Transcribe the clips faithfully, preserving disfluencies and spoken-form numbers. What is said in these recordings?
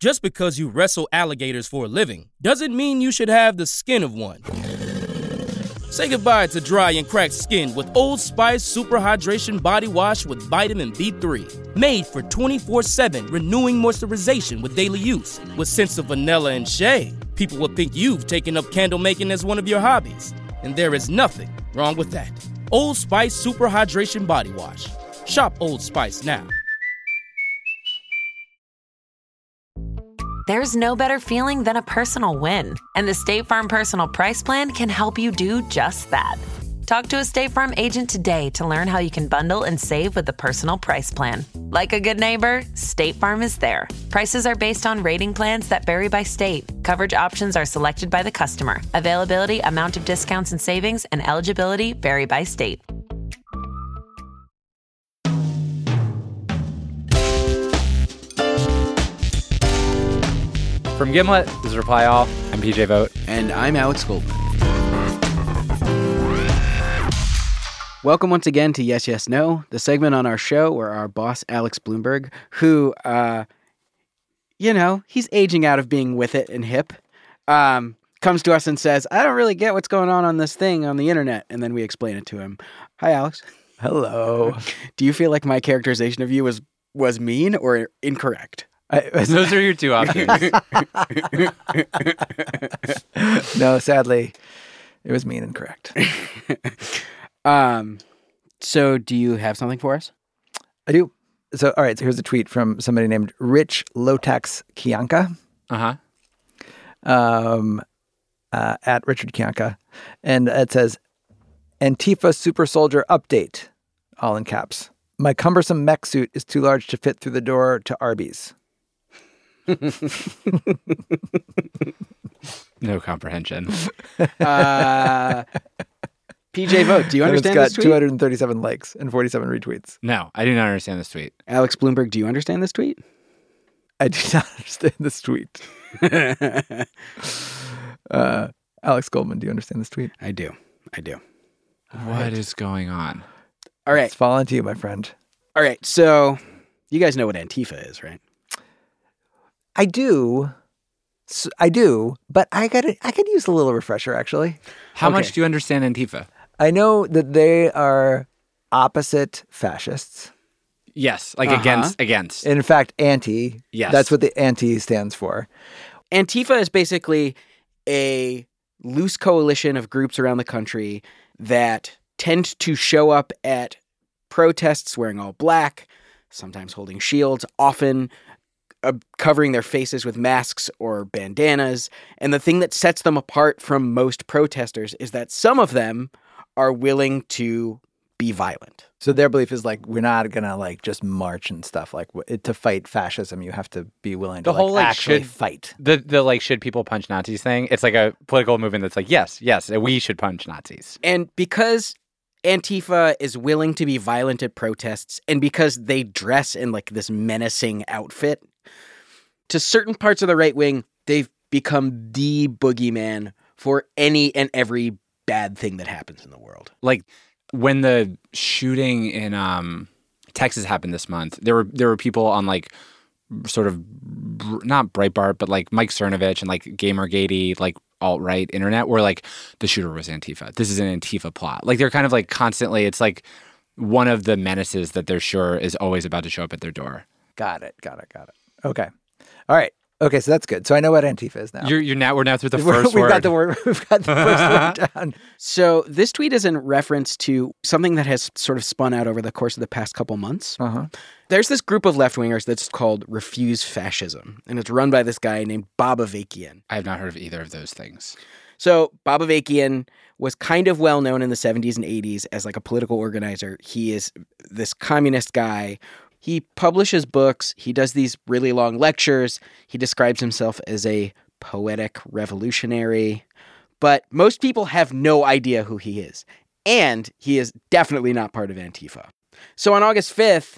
Just because you wrestle alligators for a living doesn't mean you should have the skin of one. Say goodbye to dry and cracked skin with Old Spice Super Hydration Body Wash with vitamin B three. Made for twenty-four seven renewing moisturization with daily use. With scents of vanilla and shea, people will think you've taken up candle making as one of your hobbies. And there is nothing wrong with that. Old Spice Super Hydration Body Wash. Shop Old Spice now. There's no better feeling than a personal win, and the State Farm Personal Price Plan can help you do just that. Talk to a State Farm agent today to learn how you can bundle and save with the Personal Price Plan. Like a good neighbor, State Farm is there. Prices are based on rating plans that vary by state. Coverage options are selected by the customer. Availability, amount of discounts and savings, and eligibility vary by state. From Gimlet, this is Reply All. I'm P J Vogt. And I'm Alex Goldman. Welcome once again to Yes, Yes, No, the segment on our show where our boss, Alex Bloomberg, who, uh, you know, he's aging out of being with it and hip, um, comes to us and says, I don't really get what's going on on this thing on the internet. And then we explain it to him. Hi, Alex. Hello. Do you feel like my characterization of you was, was mean or incorrect? I, those are your two options. No, sadly, it was mean and correct. um, so do you have something for us? I do. So, all right, so here's a tweet from somebody named Rich Lotax Kianka. Uh-huh. Um, uh, at Richard Kianka. And it says, Antifa Super Soldier Update, all in caps. My cumbersome mech suit is too large to fit through the door to Arby's. No comprehension. Uh, P J Vogt, do you understand this this tweet? It's got two hundred thirty-seven likes and forty-seven retweets. No, I do not understand this tweet. Alex Bloomberg, do you understand this tweet? I do not understand this tweet. uh, Alex Goldman, do you understand this tweet? I do. I do. What right. is going on? All right. It's fallen to you, my friend. All right. So you guys know what Antifa is, right? I do. I do, but I got I could use a little refresher, actually. How okay. much do you understand Antifa? I know that they are opposite fascists. Yes, like uh-huh. against against. In fact, anti. Yes. That's what the anti stands for. Antifa is basically a loose coalition of groups around the country that tend to show up at protests wearing all black, sometimes holding shields, often uh, covering their faces with masks or bandanas. And the thing that sets them apart from most protesters is that some of them are willing to be violent. So their belief is like, we're not going to like just march and stuff. Like w- to fight fascism, you have to be willing to the whole, like, like, actually should, fight. The, the like, should people punch Nazis thing? It's like a political movement that's like, yes, yes, we should punch Nazis. And because Antifa is willing to be violent at protests, and because they dress in like this menacing outfit, to certain parts of the right wing, they've become the boogeyman for any and every bad thing that happens in the world. Like when the shooting in um, Texas happened this month, there were there were people on like sort of not Breitbart, but like Mike Cernovich and like Gamergate, like alt-right internet, where like the shooter was Antifa. This is an Antifa plot. Like they're kind of like constantly, it's like one of the menaces that they're sure is always about to show up at their door. Got it. Got it. Got it. Okay. All right. Okay, so that's good. So I know what Antifa is now. You're, you're now we're now through the we're, first we've word. Got the word. We've got the first word down. So this tweet is in reference to something that has sort of spun out over the course of the past couple months. Uh-huh. There's this group of left-wingers that's called Refuse Fascism, and it's run by this guy named Bob Avakian. I have not heard of either of those things. So Bob Avakian was kind of well known in the seventies and eighties as like a political organizer. He is this communist guy. He publishes books. He does these really long lectures. He describes himself as a poetic revolutionary. But most people have no idea who he is. And he is definitely not part of Antifa. So on August fifth,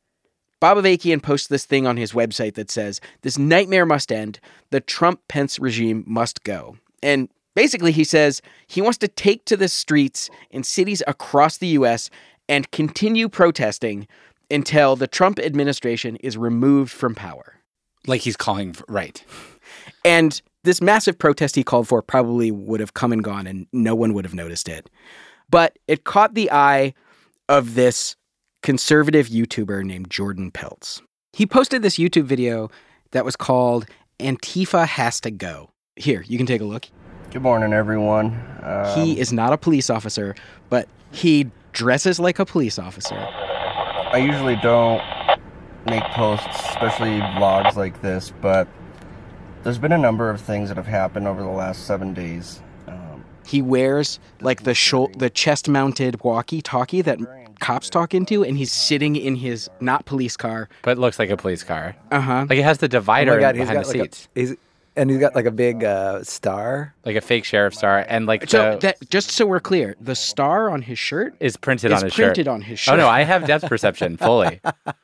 Bob Avakian posts this thing on his website that says, "This nightmare must end. The Trump-Pence regime must go." And basically he says he wants to take to the streets in cities across the U S and continue protesting until the Trump administration is removed from power. Like he's calling for, right. And this massive protest he called for probably would have come and gone and no one would have noticed it. But it caught the eye of this conservative YouTuber named Jordan Peltz. He posted this YouTube video that was called Antifa Has to Go. Here, you can take a look. Good morning, everyone. Um, he is not a police officer, but he dresses like a police officer. I usually don't make posts, especially vlogs like this, but there's been a number of things that have happened over the last seven days. Um, he wears like the shol- the chest-mounted walkie-talkie that cops talk into, and he's sitting in his not police car. But it looks like a police car. Uh-huh. Like it has the divider Oh my God, he's behind got the like seats. a, he's, and he's got like a big uh, star. Like a fake sheriff star. And like So the, that, just so we're clear, the star on his shirt is printed is on his printed shirt. on his shirt. Oh no, I have depth perception fully.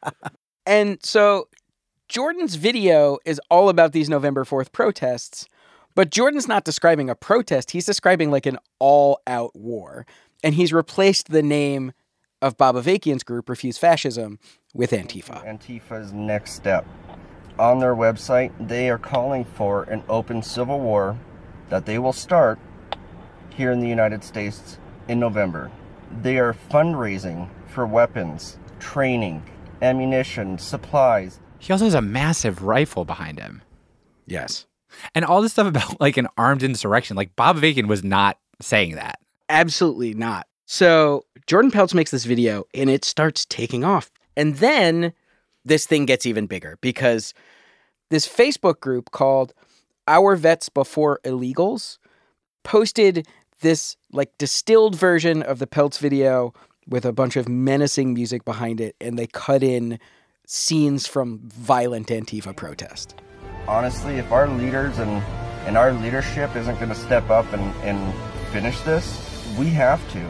And so Jordan's video is all about these November fourth protests, but Jordan's not describing a protest. He's describing like an all-out war. And he's replaced the name of Bob Avakian's group, Refuse Fascism, with Antifa. Antifa's next step. On their website, they are calling for an open civil war that they will start here in the United States in November. They are fundraising for weapons, training, ammunition, supplies. He also has a massive rifle behind him. Yes. And all this stuff about like an armed insurrection. Like Bob Avakian was not saying that. Absolutely not. So Jordan Peltz makes this video and it starts taking off. And then this thing gets even bigger because this Facebook group called Our Vets Before Illegals posted this like distilled version of the Peltz video with a bunch of menacing music behind it. And they cut in scenes from violent Antifa protest. Honestly, if our leaders and, and our leadership isn't going to step up and, and finish this, we have to.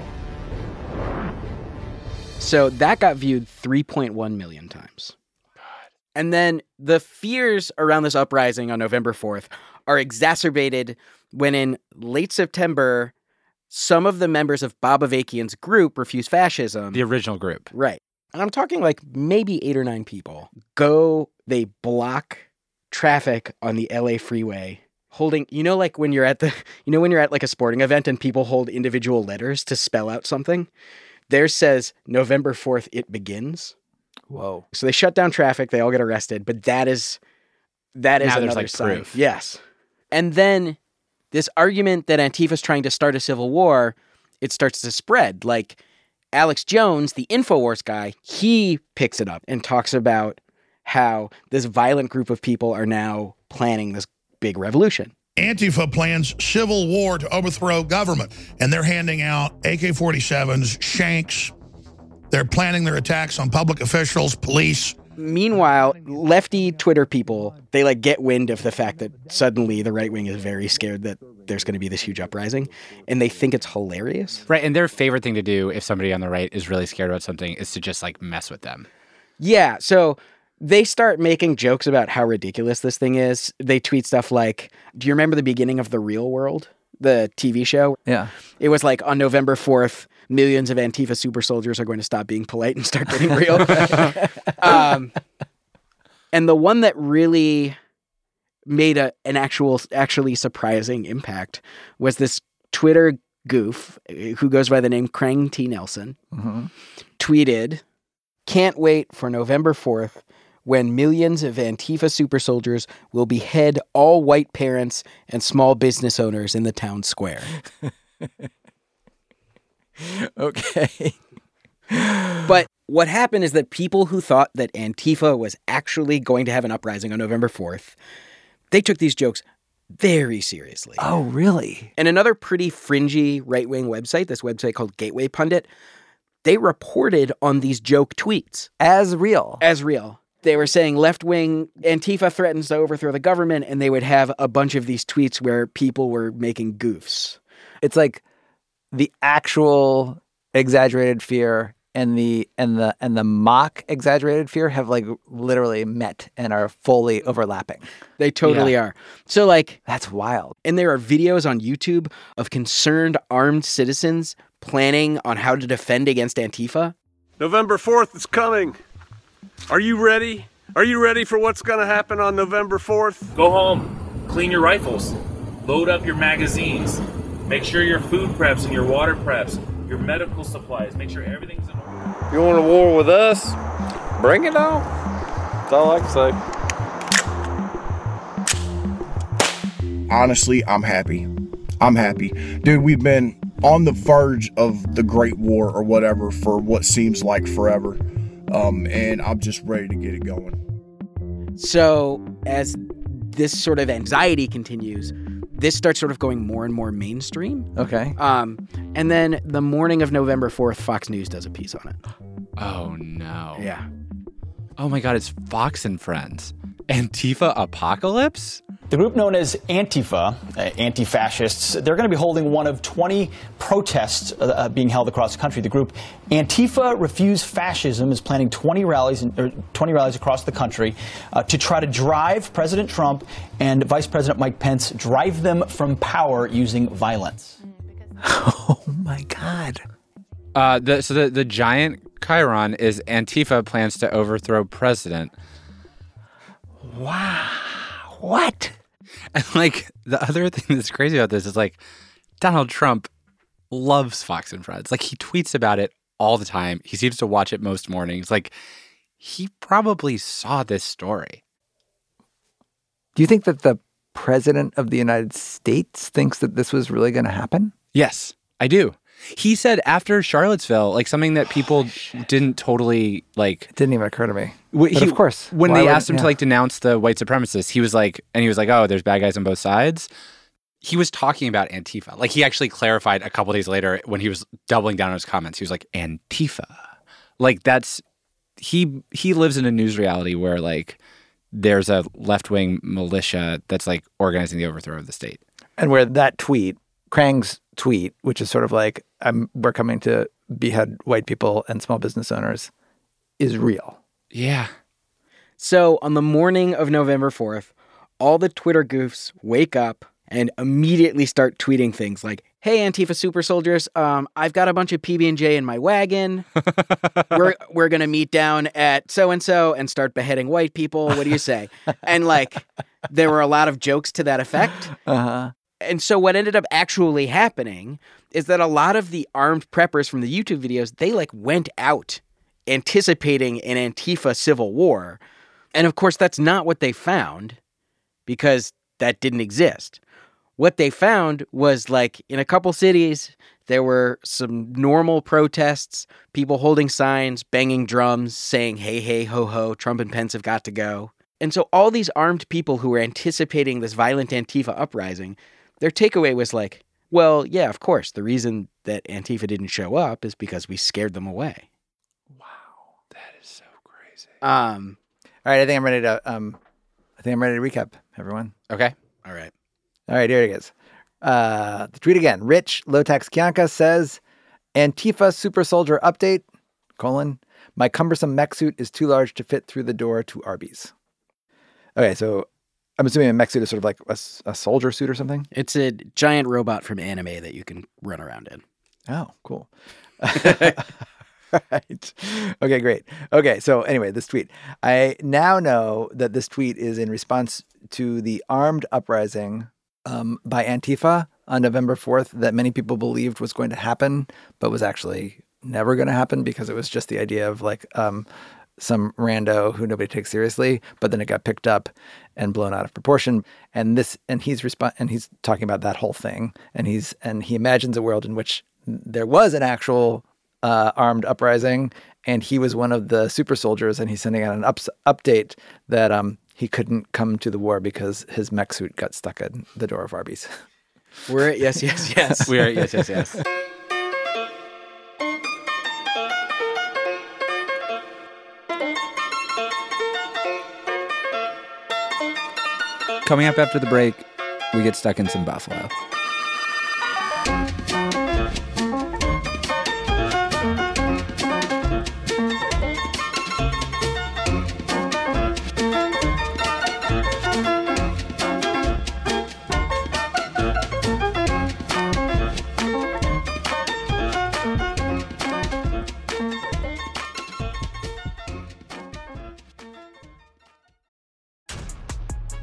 So that got viewed three point one million times. God. And then the fears around this uprising on November fourth are exacerbated when in late September, some of the members of Bob Avakian's group, Refuse Fascism, The original group. right, and I'm talking like maybe eight or nine people, go, they block traffic on the L A freeway, holding, you know, like when you're at the, you know, when you're at like a sporting event and people hold individual letters to spell out something? Theirs says November fourth, it begins. Whoa. So they shut down traffic, they all get arrested, but that is, that is Now there's, another like, sign. proof. Yes. And then this argument that Antifa's trying to start a civil war, it starts to spread. Like Alex Jones, the InfoWars guy, he picks it up and talks about how this violent group of people are now planning this big revolution. Antifa plans civil war to overthrow government, and they're handing out A K forty-sevens, shanks. They're planning their attacks on public officials, police. Meanwhile, lefty Twitter people, they like get wind of the fact that suddenly the right wing is very scared that there's going to be this huge uprising, and they think it's hilarious. Right. And their favorite thing to do if somebody on the right is really scared about something is to just like mess with them. Yeah. So they start making jokes about how ridiculous this thing is. They tweet stuff like, do you remember the beginning of The Real World, the T V show? Yeah. It was like on November fourth, millions of Antifa super soldiers are going to stop being polite and start getting real. um, and the one that really made a, an actual, actually surprising impact was this Twitter goof who goes by the name Krang T. Nelson, Mm-hmm. tweeted, "Can't wait for November fourth when millions of Antifa super soldiers will behead all white parents and small business owners in the town square." Okay. But what happened is that people who thought that Antifa was actually going to have an uprising on November fourth, they took these jokes very seriously. Oh, really? And another pretty fringy right-wing website, this website called Gateway Pundit, they reported on these joke tweets. As real. As real. They were saying left-wing Antifa threatens to overthrow the government, and they would have a bunch of these tweets where people were making goofs. It's like the actual exaggerated fear and the and the and the mock exaggerated fear have like literally met and are fully overlapping. They totally Yeah. are. So like, That's wild. and there are videos on YouTube of concerned armed citizens planning on how to defend against Antifa. November fourth is coming. Are you ready? Are you ready for what's going to happen on November fourth? Go home, clean your rifles, load up your magazines, make sure your food preps and your water preps, your medical supplies, make sure everything's in order. You want a war with us? Bring it on. That's all I can say. Honestly, I'm happy. I'm happy. Dude, we've been on the verge of the Great War or whatever for what seems like forever. Um, and I'm just ready to get it going. So as this sort of anxiety continues, this starts sort of going more and more mainstream. Okay. Um, and then the morning of November fourth, Fox News does a piece on it. Oh, no. Yeah. Oh, my God. It's Fox and Friends. Antifa Apocalypse? The group known as Antifa, uh, anti-fascists, they're going to be holding one of twenty protests uh, being held across the country. The group Antifa Refuse Fascism is planning twenty rallies, in, or twenty rallies across the country uh, to try to drive President Trump and Vice President Mike Pence, drive them from power using violence. Oh, my God. Uh, the, so the, the giant chyron is Antifa plans to overthrow president. Wow. What? And, like, the other thing that's crazy about this is, like, Donald Trump loves Fox and Friends. Like, he tweets about it all the time. He seems to watch it most mornings. Like, he probably saw this story. Do you think that the president of the United States thinks that this was really going to happen? Yes, I do. He said after Charlottesville, like, something that people oh, didn't totally, like... It didn't even occur to me. But he, of course. When they asked him yeah. to, like, denounce the white supremacists, he was like... And he was like, oh, there's bad guys on both sides. He was talking about Antifa. Like, he actually clarified a couple days later when he was doubling down on his comments. He was like, Antifa. Like, that's... He he lives in a news reality where, like, there's a left-wing militia that's, like, organizing the overthrow of the state. And where that tweet, Krang's tweet, which is sort of like, I'm, we're coming to behead white people and small business owners, is real. Yeah. So on the morning of November fourth, all the Twitter goofs wake up and immediately start tweeting things like, hey, Antifa super soldiers, um, I've got a bunch of P B and J in my wagon. we're we're going to meet down at so-and-so and start beheading white people. What do you say? And, like, there were a lot of jokes to that effect. Uh-huh. And so what ended up actually happening is that a lot of the armed preppers from the YouTube videos, they, like, went out anticipating an Antifa civil war. And, of course, that's not what they found because that didn't exist. What they found was, like, in a couple cities, there were some normal protests, people holding signs, banging drums, saying, hey, hey, ho, ho, Trump and Pence have got to go. And so all these armed people who were anticipating this violent Antifa uprising, their takeaway was like, well, yeah, of course, the reason that Antifa didn't show up is because we scared them away. Wow, that is so crazy. Um, all right, I think I'm ready to. Um, I think I'm ready to recap, everyone. Okay. All right. All right, here it is. Uh, the tweet again. Rich Lotax Kianka says, Antifa super soldier update, colon, my cumbersome mech suit is too large to fit through the door to Arby's. Okay, so I'm assuming a mech suit is sort of like a, a soldier suit or something? It's a giant robot from anime that you can run around in. Oh, cool. Right. Okay, great. Okay, so anyway, this tweet. I now know that this tweet is in response to the armed uprising um, by Antifa on November fourth that many people believed was going to happen, but was actually never going to happen because it was just the idea of, like, um, some rando who nobody takes seriously, but then it got picked up and blown out of proportion. And this, and he's resp- and he's talking about that whole thing. And he's, and he imagines a world in which there was an actual uh, armed uprising, and he was one of the super soldiers, and he's sending out an ups- update that um, he couldn't come to the war because his mech suit got stuck at the door of Arby's. We're at yes, yes, yes. We're at yes, yes, yes. Coming up after the break, we get stuck in some Buffalo.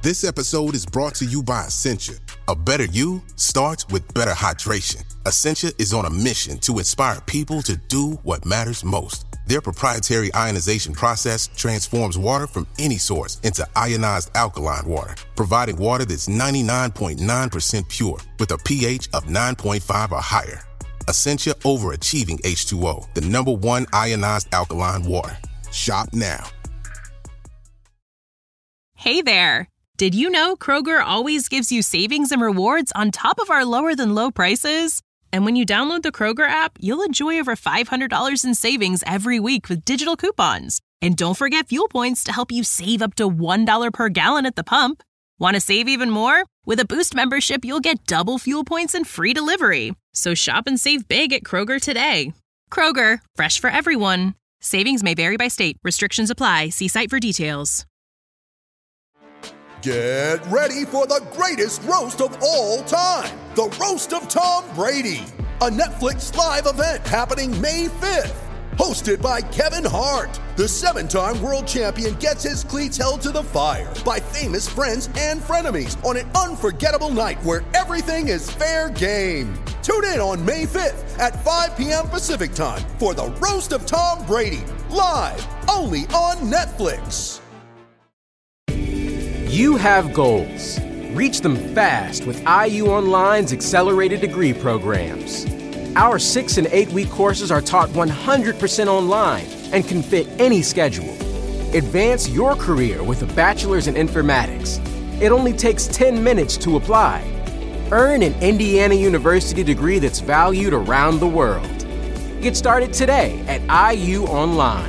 This episode is brought to you by Essentia. A better you starts with better hydration. Essentia is on a mission to inspire people to do what matters most. Their proprietary ionization process transforms water from any source into ionized alkaline water, providing water that's ninety-nine point nine percent pure with a pH of nine point five or higher. Essentia overachieving H two O, the number one ionized alkaline water. Shop now. Hey there. Did you know Kroger always gives you savings and rewards on top of our lower than low prices? And when you download the Kroger app, you'll enjoy over five hundred dollars in savings every week with digital coupons. And don't forget fuel points to help you save up to one dollar per gallon at the pump. Want to save even more? With a Boost membership, you'll get double fuel points and free delivery. So shop and save big at Kroger today. Kroger, fresh for everyone. Savings may vary by state. Restrictions apply. See site for details. Get ready for the greatest roast of all time, the Roast of Tom Brady, a Netflix live event happening May fifth. Hosted by Kevin Hart, the seven-time world champion gets his cleats held to the fire by famous friends and frenemies on an unforgettable night where everything is fair game. Tune in on May fifth at five p.m. Pacific time for the Roast of Tom Brady, live only on Netflix. You have goals. Reach them fast with I U Online's accelerated degree programs. Our six and eight week courses are taught one hundred percent online and can fit any schedule. Advance your career with a bachelor's in informatics. It only takes ten minutes to apply. Earn an Indiana University degree that's valued around the world. Get started today at I U Online.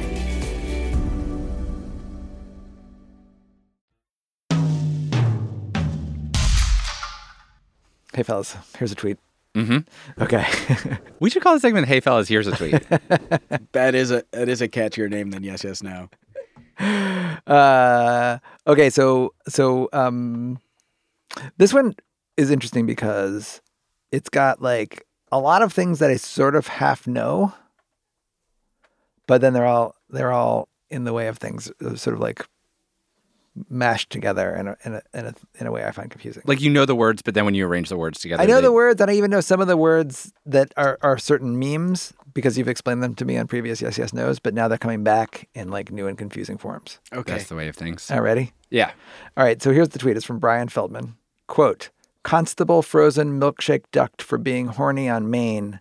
Hey, fellas, here's a tweet. Mm-hmm. Okay. We should call the segment Hey Fellas, Here's a Tweet. That is a that is a catchier name than Yes, Yes, No. Uh, okay, so so um, this one is interesting because it's got like a lot of things that I sort of half know, but then they're all they're all in the way of things, sort of like mashed together in a, in a in a in a way I find confusing. Like you know the words, but then when you arrange the words together, I know they... the words, and I even know some of the words that are, are certain memes because you've explained them to me on previous Yes, Yes, No's, but now they're coming back in like new and confusing forms. Okay. That's the way of things. All right, ready? Yeah. All right, so here's the tweet. It's from Brian Feldman. Quote, Constable frozen milkshake ducked for being horny on Maine,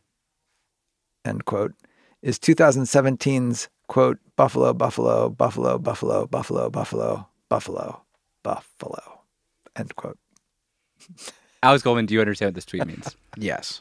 end quote, is twenty seventeen's, quote, Buffalo, Buffalo, Buffalo, Buffalo, Buffalo, Buffalo, Buffalo, Buffalo, end quote. Alex Goldman, do you understand what this tweet means? Yes.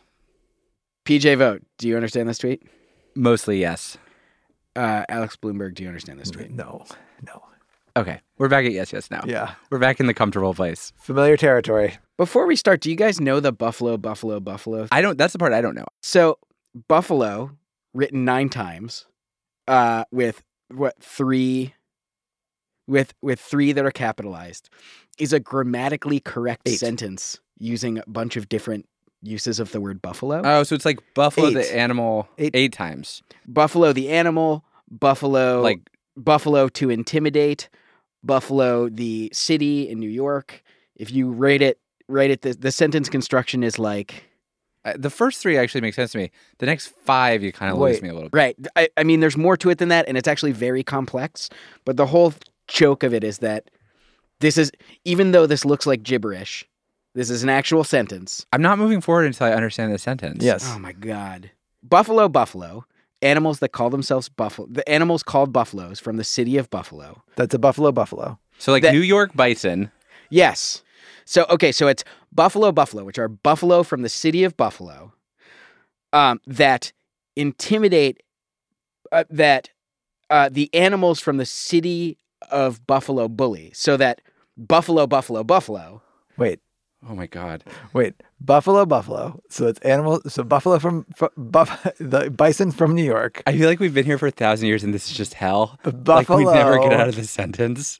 P J Vogt, do you understand this tweet? Mostly yes. Uh, Alex Bloomberg, do you understand this tweet? No, no. Okay, we're back at Yes, Yes, Now. Yeah. We're back in the comfortable place. Familiar territory. Before we start, do you guys know the Buffalo, Buffalo, Buffalo? I don't, that's the part I don't know. So, Buffalo, written nine times, uh, with what, three... with with three that are capitalized, is a grammatically correct Eight. sentence using a bunch of different uses of the word buffalo. Oh, so it's like buffalo Eight. the animal eight. eight times. Buffalo the animal, buffalo Like buffalo to intimidate, buffalo the city in New York. If you rate it, rate it. The, the sentence construction is like uh, the first three actually make sense to me. The next five, you kind of lose me a little bit. Right. I, I mean, there's more to it than that, and it's actually very complex. But the whole joke of it is that this is, even though this looks like gibberish, this is an actual sentence. I'm not moving forward until I understand the sentence. Yes. Oh my God. Buffalo, buffalo. Animals that call themselves buffalo. The animals called buffaloes from the city of Buffalo. That's a buffalo, buffalo. So like That- New York bison. Yes. So, okay, so it's buffalo, buffalo, which are buffalo from the city of Buffalo, um, that intimidate, uh, that uh, the animals from the city of Buffalo bully. So that buffalo, buffalo, buffalo. Wait. Oh my God. Wait. Buffalo, buffalo. So it's animal. So buffalo from, from buff, the bison from New York. I feel like we've been here for a thousand years and this is just hell. Buffalo. Like we never get out of this sentence.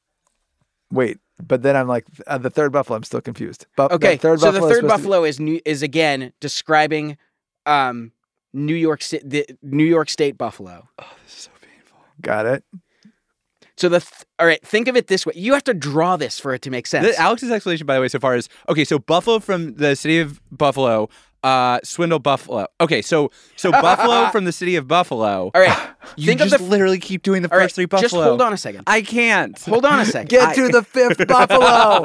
Wait. But then I'm like, uh, the third buffalo, I'm still confused. Bu- Okay, third so the buffalo is third supposed to- buffalo is new, is again describing um, New York City, the New York State buffalo. Oh, this is so painful. Got it. So the th- all right, think of it this way. You have to draw this for it to make sense. The, Alex's explanation, by the way, so far is okay. So Buffalo from the city of Buffalo, uh, swindle Buffalo. Okay, so so Buffalo from the city of Buffalo. All right, you think just of the literally keep doing the all first right, three Buffalo. Just hold on a second. I can't. Hold on a second. Get I- to the fifth Buffalo.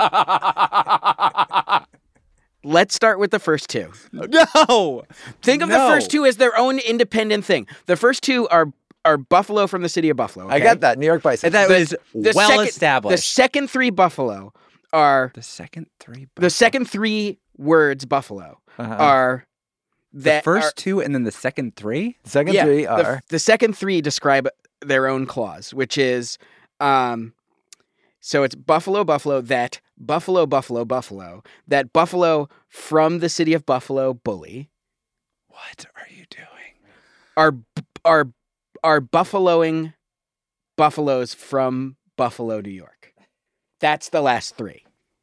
Let's start with the first two. No. Think of No. the first two as their own independent thing. The first two are are Buffalo from the city of Buffalo. I okay? got that. New York Bison. And that The- was the well second- established. The second three Buffalo are The second three. the second three words Buffalo Uh-huh. are The that first are- two and then the second three? The second yeah, three the, are the second three describe their own clause, which is um so it's Buffalo, Buffalo, that Buffalo, Buffalo, Buffalo, that Buffalo from the city of Buffalo, bully, What are you doing? are are are buffaloing buffaloes from Buffalo, New York. That's the last three.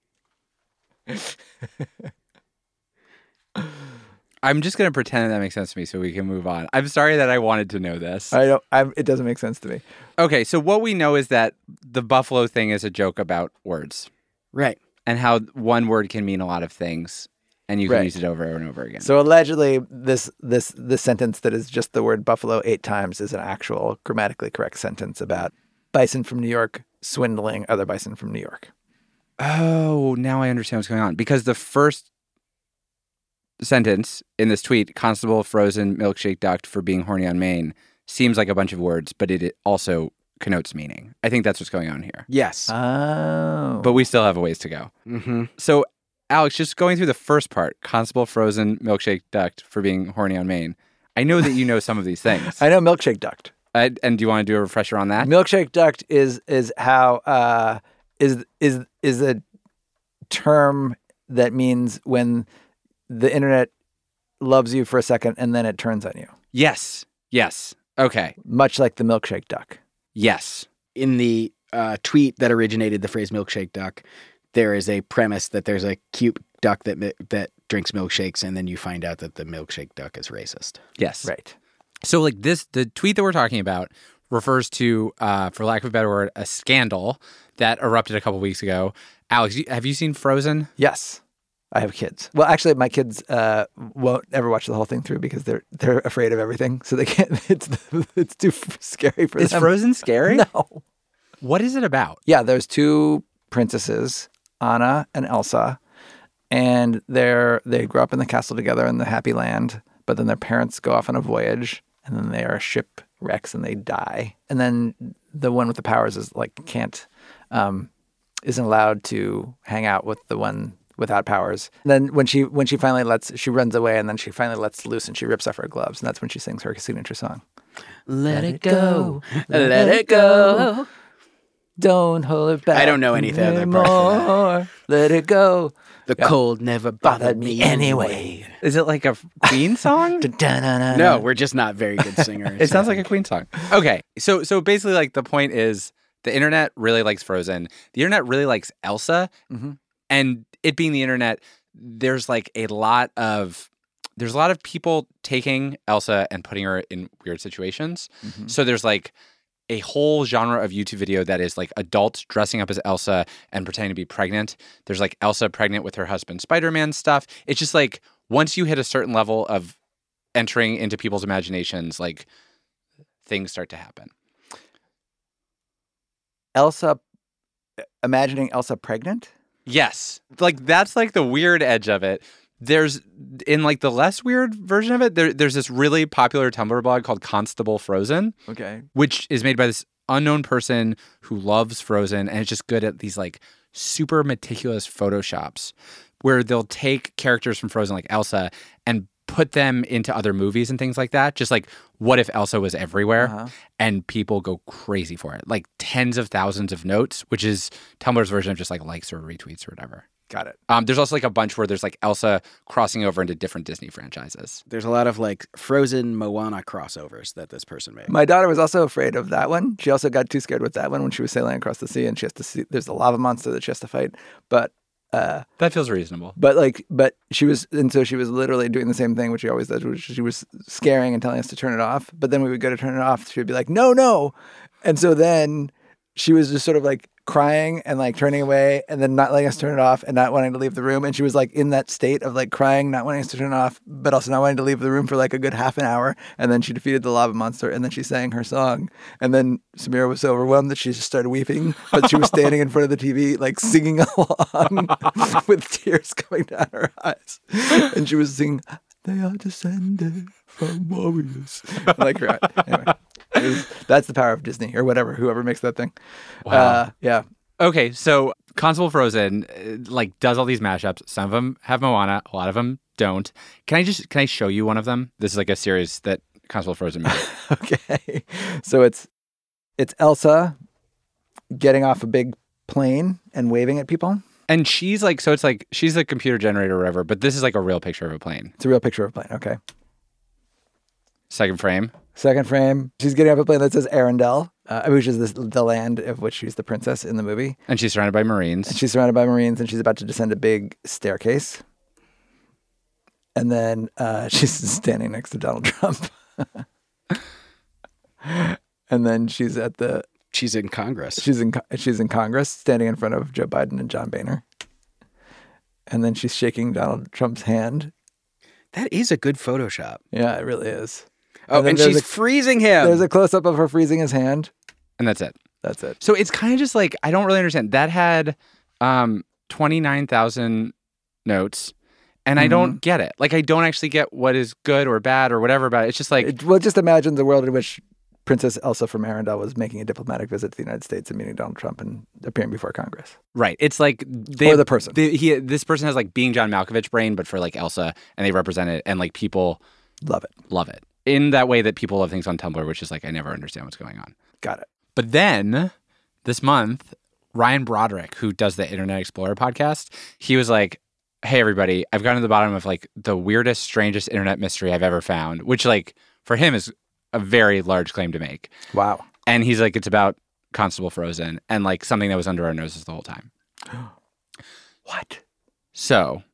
I'm just going to pretend that makes sense to me so we can move on. I'm sorry that I wanted to know this. I don't. I'm, it doesn't make sense to me. Okay, so what we know is that the Buffalo thing is a joke about words Right. and how one word can mean a lot of things and you can Right. use it over and over again. So allegedly, this this this sentence that is just the word buffalo eight times is an actual grammatically correct sentence about bison from New York swindling other bison from New York. Oh, now I understand what's going on. Because the first sentence in this tweet, Constable frozen milkshake ducked for being horny on Maine, seems like a bunch of words, but it also connotes meaning. I think that's what's going on here. Yes. Oh. But we still have a ways to go. Mm-hmm. So, Alex, just going through the first part, Constable frozen milkshake ducked for being horny on Maine. I know that you know some of these things. I know milkshake ducked. Uh, and do you want to do a refresher on that? Milkshake ducked is is how uh, is is is a term that means when the internet loves you for a second and then it turns on you. Yes. Yes. Okay. Much like the milkshake duck. Yes. In the uh, tweet that originated the phrase milkshake duck, there is a premise that there's a cute duck that mi- that drinks milkshakes, and then you find out that the milkshake duck is racist. Yes. Right. So, like this, the tweet that we're talking about refers to, uh, for lack of a better word, a scandal that erupted a couple weeks ago. Alex, you- have you seen Frozen? Yes. I have kids. Well, actually, my kids uh, won't ever watch the whole thing through because they're they're afraid of everything, so they can't. It's it's too f- scary for Is them. Frozen scary? No. What is it about? Yeah, there's two princesses, Anna and Elsa, and they're they grew up in the castle together in the Happy Land, but then their parents go off on a voyage, and then they are shipwrecks and they die, and then the one with the powers is like can't um, isn't allowed to hang out with the one without powers. And then when she when she finally lets she runs away, and then she finally lets loose and she rips off her gloves, and that's when she sings her signature song. Let it go, let it go. Don't hold it back. I don't know any of the other parts of that. anymore. Let it go. The Yeah. cold never bothered me anyway. Is it like a Queen song? No, we're just not very good singers. It sounds like a Queen song. Okay, so so basically, like the point is, the internet really likes Frozen. The internet really likes Elsa, Mhm. and it being the internet, there's like a lot of there's a lot of people taking Elsa and putting her in weird situations. Mhm. So there's like a whole genre of YouTube video that is like adults dressing up as Elsa and pretending to be pregnant. There's like Elsa pregnant with her husband Spider-Man stuff. It's just like once you hit a certain level of entering into people's imaginations, like things start to happen. Elsa, imagining Elsa pregnant? Yes. Like that's like the weird edge of it. There's in like the less weird version of it, there, there's this really popular Tumblr blog called Constable Frozen. Okay. Which is made by this unknown person who loves Frozen and is just good at these like super meticulous photoshops where they'll take characters from Frozen like Elsa and put them into other movies and things like that. Just like, what if Elsa was everywhere? Uh-huh. And people go crazy for it. Like tens of thousands of notes, which is Tumblr's version of just like likes or retweets or whatever. Got it. Um, there's also like a bunch where there's like Elsa crossing over into different Disney franchises. There's a lot of like Frozen Moana crossovers that this person made. My daughter was also afraid of that one. She also got too scared with that one when she was sailing across the sea, and she has to see. There's a lava monster that she has to fight, but. Uh, that feels reasonable. But like, but she was, and so she was literally doing the same thing, which she always does, which she was scaring and telling us to turn it off. But then we would go to turn it off. She would be like, no, no. And so then she was just sort of like crying and like turning away and then not letting us turn it off and not wanting to leave the room. And she was like in that state of like crying, not wanting us to turn it off, but also not wanting to leave the room for like a good half an hour. And then she defeated the lava monster and then she sang her song. And then Samira was so overwhelmed that she just started weeping, but she was standing in front of the T V, like singing along with tears coming down her eyes. And she was singing, "They are descended from warriors." Like, right. Anyway. Was, that's the power of Disney or whatever, whoever makes that thing. Wow. Uh, yeah. Okay, so Constable Frozen uh, like does all these mashups. Some of them have Moana, a lot of them don't. Can I just can I show you one of them? This is like a series that Constable Frozen made. Okay. So it's it's Elsa getting off a big plane and waving at people. And she's like, so it's like she's a computer generator or whatever, but this is like a real picture of a plane. It's a real picture of a plane. Okay. Second frame. Second frame. She's getting off a plane that says Arendelle, uh, which is this, the land of which she's the princess in the movie. And she's surrounded by Marines. And she's surrounded by Marines, and she's about to descend a big staircase. And then uh, she's standing next to Donald Trump. And then she's at the... She's in Congress. She's in she's in Congress, standing in front of Joe Biden and John Boehner. And then she's shaking Donald Trump's hand. That is a good Photoshop. Yeah, it really is. Oh, and, and she's a, freezing him. There's a close-up of her freezing his hand. And that's it. That's it. So it's kind of just like, I don't really understand. That had um, twenty-nine thousand notes, and mm-hmm. I don't get it. Like, I don't actually get what is good or bad or whatever about it. It's just like... It, well, just imagine the world in which Princess Elsa from Arendelle was making a diplomatic visit to the United States and meeting Donald Trump and appearing before Congress. Right. It's like... They, or the person. They, he, this person has like Being John Malkovich brain, but for like Elsa, and they represent it, and like people... Love it. Love it. In that way that people love things on Tumblr, which is like, I never understand what's going on. Got it. But then, this month, Ryan Broderick, who does the Internet Explorer podcast, he was like, hey, everybody, I've gotten to the bottom of like the weirdest, strangest internet mystery I've ever found, which like for him is a very large claim to make. Wow. And he's like, it's about Constable Frozen and like something that was under our noses the whole time. What? So,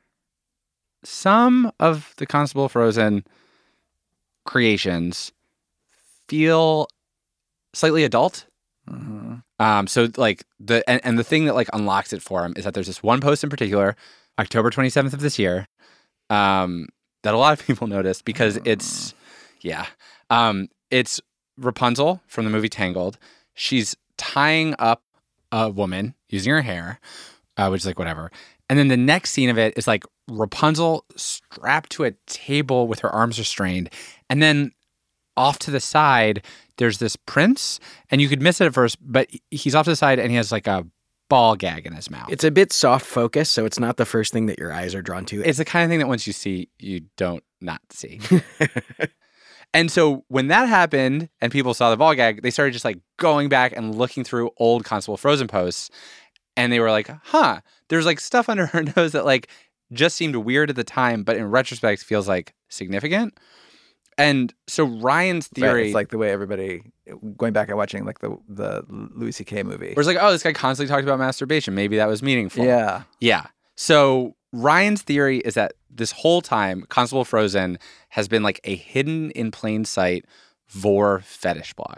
some of the Constable Frozen creations feel slightly adult. Mm-hmm. Um, so like the and, and the thing that like unlocks it for him is that there's this one post in particular, October twenty-seventh of this year, um, that a lot of people noticed because it's yeah, um, it's Rapunzel from the movie Tangled. She's tying up a woman using her hair, uh, which is like whatever. And then the next scene of it is like Rapunzel strapped to a table with her arms restrained. And then off to the side, there's this prince. And you could miss it at first, but he's off to the side and he has like a ball gag in his mouth. It's a bit soft focus, so it's not the first thing that your eyes are drawn to. It's the kind of thing that once you see, you don't not see. And so when that happened and people saw the ball gag, they started just like going back and looking through old Constable Frozen posts. And they were like, huh, there's like stuff under her nose that like just seemed weird at the time, but in retrospect feels like significant. And so Ryan's theory... Right, it's like the way everybody, going back and watching like the the Louis C K movie. Where it's like, oh, this guy constantly talked about masturbation. Maybe that was meaningful. Yeah. Yeah. So Ryan's theory is that this whole time, Constable Frozen has been like a hidden in plain sight vor fetish blog.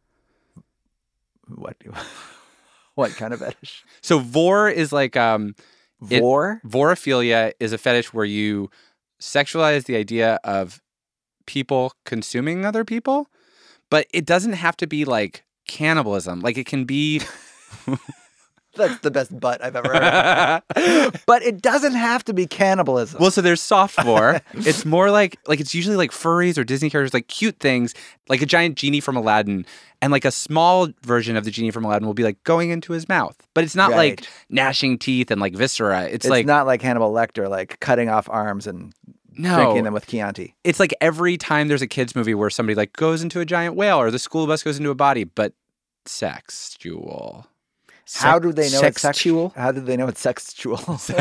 What do you... What kind of fetish? So vor is like um vor? It, vorophilia is a fetish where you sexualize the idea of people consuming other people, but it doesn't have to be like cannibalism. Like it can be That's the best butt I've ever heard. But it doesn't have to be cannibalism. Well, so there's soft vor. It's more like like it's usually like furries or Disney characters, like cute things, like a giant genie from Aladdin, and like a small version of the genie from Aladdin will be like going into his mouth. But it's not Right. like gnashing teeth and like viscera. It's, It's like not like Hannibal Lecter, like cutting off arms and No. drinking them with Chianti. It's like every time there's a kids movie where somebody like goes into a giant whale or the school bus goes into a body, but sexual. How do they know it's sexual? How do they know it's sexual?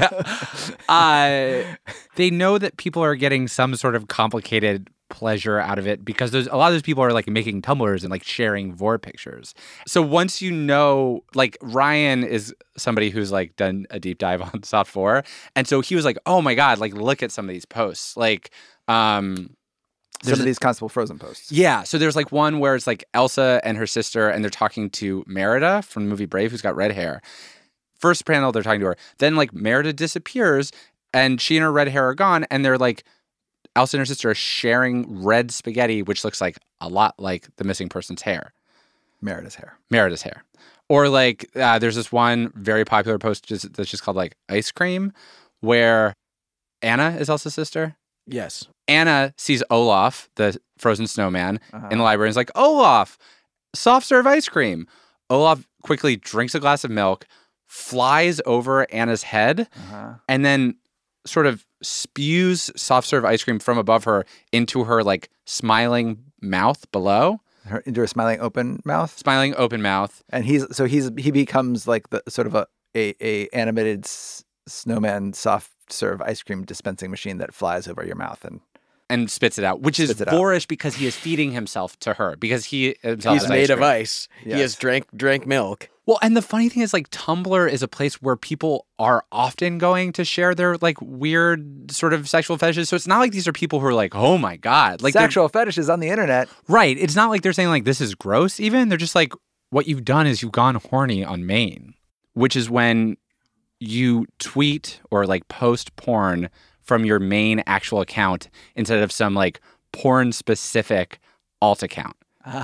uh, they know that people are getting some sort of complicated pleasure out of it because there's a lot of those people are like making Tumblrs and like sharing vor pictures. So once you know, like Ryan is somebody who's like done a deep dive on soft vor, and so he was like, "Oh my god, like look at some of these posts." Like, um, Some of these Constable Frozen posts. Yeah. So there's like one where it's like Elsa and her sister, and they're talking to Merida from the movie Brave, who's got red hair. First panel, they're talking to her. Then like Merida disappears, and she and her red hair are gone, and they're like, Elsa and her sister are sharing red spaghetti, which looks like a lot like the missing person's hair. Merida's hair. Merida's hair. Or like, uh, there's this one very popular post just, that's just called like Ice Cream, where Anna is Elsa's sister. Yes. Anna sees Olaf, the frozen snowman, uh-huh. in the library and is like, Olaf, soft serve ice cream. Olaf quickly drinks a glass of milk, flies over Anna's head, uh-huh. and then sort of spews soft serve ice cream from above her into her like smiling mouth below. Her, into her smiling open mouth? Smiling open mouth. And he's so he's he becomes like the sort of a a, a animated s- snowman soft serve ice cream dispensing machine that flies over your mouth and and spits it out, which is boorish because he is feeding himself to her because he himself he's made ice of ice. Yes. He has drank drank milk. Well, and the funny thing is, like, Tumblr is a place where people are often going to share their, like, weird sort of sexual fetishes. So it's not like these are people who are like, oh, my God. Like sexual fetishes on the internet. Right. It's not like they're saying, like, this is gross even. They're just like, what you've done is you've gone horny on Maine, which is when you tweet or, like, post porn from your main actual account instead of some, like, porn-specific alt account.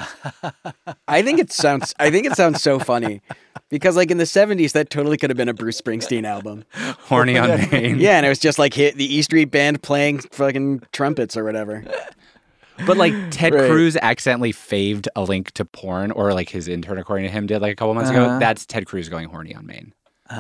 I think it sounds I think it sounds so funny because like in the seventies that totally could have been a Bruce Springsteen album. Horny on Maine. Yeah, and it was just like hit the E Street Band playing fucking trumpets or whatever. But like Ted Right. Cruz accidentally faved a link to porn, or like his intern, according to him, did like a couple months Uh-huh. ago. That's Ted Cruz going horny on Maine.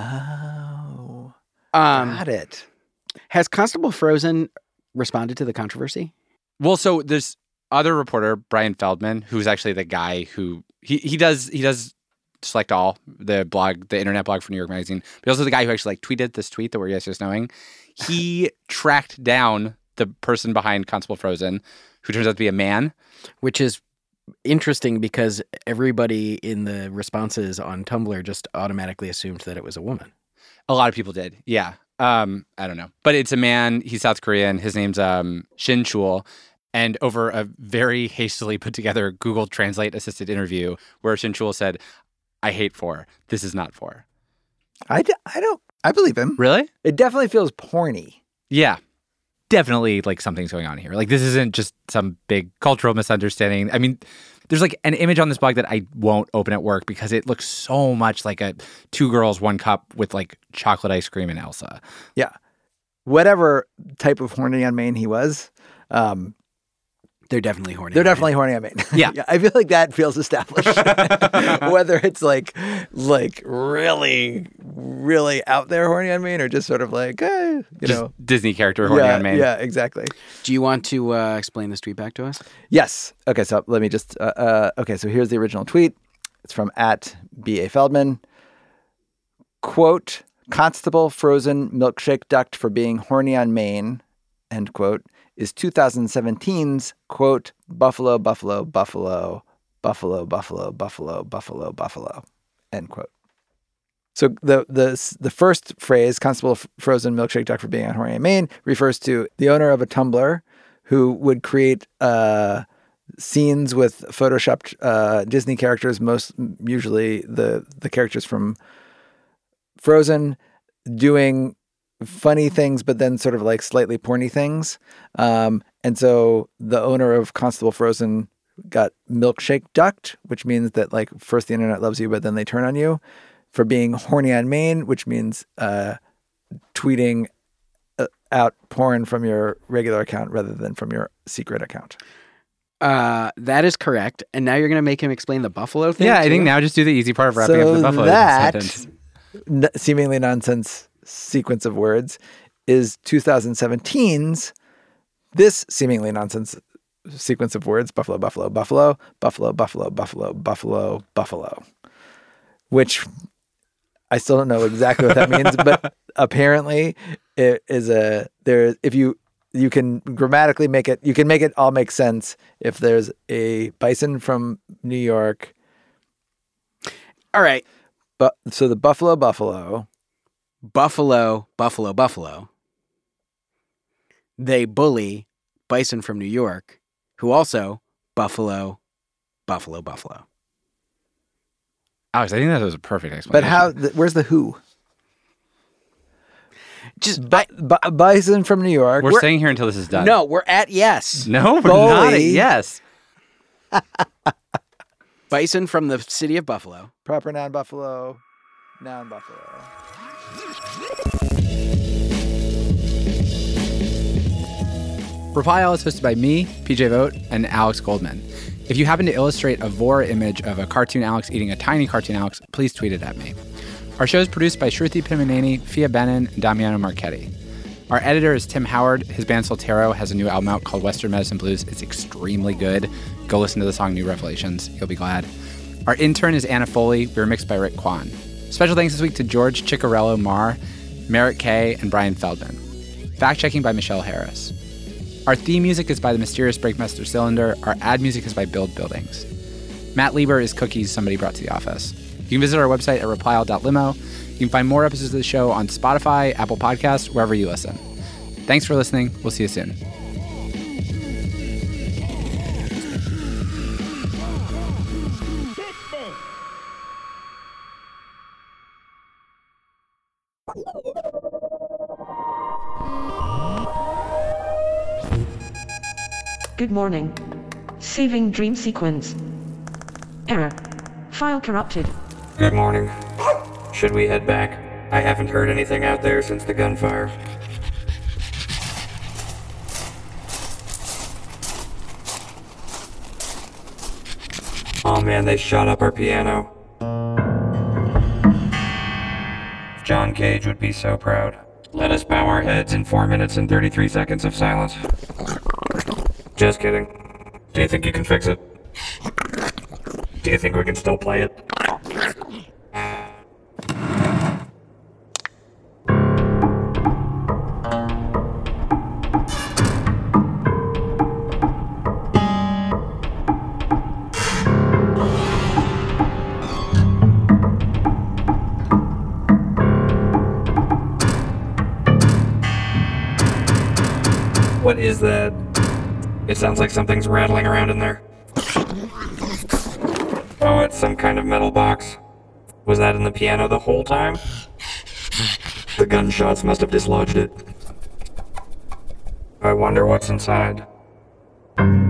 Oh. Um, Got it. Has Constable Frozen responded to the controversy? Well, so there's other reporter, Brian Feldman, who's actually the guy who he, he does he does Select All, the blog, the internet blog for New York Magazine, but also the guy who actually like tweeted this tweet that we're guys just knowing. He tracked down the person behind Constable Frozen, who turns out to be a man. Which is interesting because everybody in the responses on Tumblr just automatically assumed that it was a woman. A lot of people did, yeah. Um, I don't know. But it's a man, he's South Korean, his name's um, Shin Chul. And over a very hastily put together Google Translate assisted interview where Shin Chul said, I hate for, this is not for. I, d- I don't, I believe him. Really? It definitely feels porny. Yeah. Definitely like something's going on here. Like this isn't just some big cultural misunderstanding. I mean, there's like an image on this blog that I won't open at work because it looks so much like a two girls, one cup with like chocolate ice cream and Elsa. Yeah. Whatever type of horny on Maine he was, um, They're definitely horny. They're definitely horny on Maine. Yeah. yeah. I feel like that feels established. Whether it's like like really, really out there horny on Maine or just sort of like, eh, you just know. Disney character horny yeah, on Maine. Yeah, exactly. Do you want to uh, explain this tweet back to us? Yes. Okay, so let me just, uh, uh, okay, so here's the original tweet. It's from at B A Feldman. Quote, Constable Frozen milkshake ducked for being horny on Maine, end quote, is twenty seventeen's, quote, Buffalo, Buffalo, Buffalo, Buffalo, Buffalo, Buffalo, Buffalo, Buffalo, end quote. So the the the first phrase, Constable Frozen milkshake duck for being on horny on Maine, refers to the owner of a Tumblr who would create uh, scenes with photoshopped uh, Disney characters, most usually the the characters from Frozen, doing funny things, but then sort of like slightly porny things. Um, and so the owner of Constable Frozen got milkshake ducked, which means that like first the internet loves you, but then they turn on you, for being horny on Maine, which means uh, tweeting uh, out porn from your regular account rather than from your secret account. Uh, that is correct. And now you're going to make him explain the buffalo thing? Yeah, I too? think now just do the easy part of wrapping so up the buffalo that sentence. N- seemingly nonsense sequence of words is twenty seventeen's this seemingly nonsense sequence of words, buffalo, buffalo, buffalo, buffalo, buffalo, buffalo, buffalo, buffalo, which I still don't know exactly what that means, but apparently it is a, there, if you, you can grammatically make it, you can make it all make sense if there's a bison from New York. All right. But so the buffalo, buffalo, buffalo, buffalo, buffalo. They bully bison from New York who also Buffalo, Buffalo, Buffalo. Alex, I think that was a perfect explanation. But how? Th- where's the who? Just B- B- Bison from New York. We're, we're staying here until this is done. No, we're at yes. No, we're Bully. not at yes. Bison from the city of Buffalo. Proper noun Buffalo. Noun Buffalo. Reply All is hosted by me, P J Vogt, and Alex Goldman. If you happen to illustrate a vor image of a cartoon Alex eating a tiny cartoon Alex, please tweet it at me. Our show is produced by Shruti Pimaneni, Fia Benin, and Damiano Marchetti. Our editor is Tim Howard. His band Soltero has a new album out called Western Medicine Blues. It's extremely good. Go listen to the song New Revelations. You'll be glad. Our intern is Anna Foley. We were mixed by Rick Kwan. Special thanks this week to George Ciccarello Marr, Merritt Kay, and Brian Feldman. Fact-checking by Michelle Harris. Our theme music is by the mysterious Breakmaster Cylinder. Our ad music is by Build Buildings. Matt Lieber is Cookies Somebody Brought to the Office. You can visit our website at reply all dot limo. You can find more episodes of the show on Spotify, Apple Podcasts, wherever you listen. Thanks for listening. We'll see you soon. Good morning. Saving dream sequence. Error. File corrupted. Good morning. Should we head back? I haven't heard anything out there since the gunfire. Oh man, they shot up our piano. John Cage would be so proud. Let us bow our heads in four minutes and thirty-three seconds of silence. Just kidding. Do you think you can fix it? Do you think we can still play it? What is that? It sounds like something's rattling around in there. Oh, it's some kind of metal box. Was that in the piano the whole time? The gunshots must have dislodged it. I wonder what's inside.